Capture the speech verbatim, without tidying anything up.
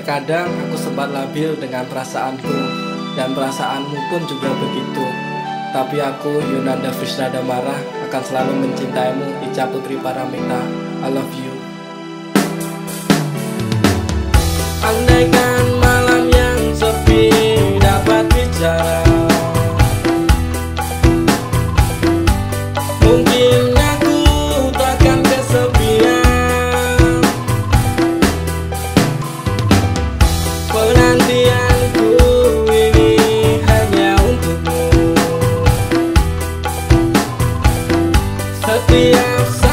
Terkadang aku sempat labil dengan perasaanku, dan perasaanmu pun juga begitu. Tapi aku, Yunanda Frisnadamara, akan selalu mencintaimu, Ica Putri Paramita. I love you. Andaikan malam yang sepi dapat bicara, mungkin aku takkan kesepian. Penantianku ini hanya untukmu. Setiap